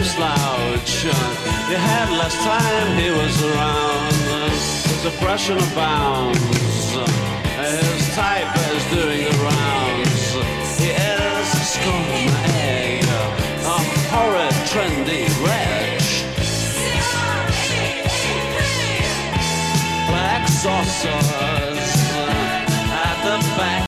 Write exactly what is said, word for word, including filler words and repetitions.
slouch. You had less time he was around. Depression abounds. His type is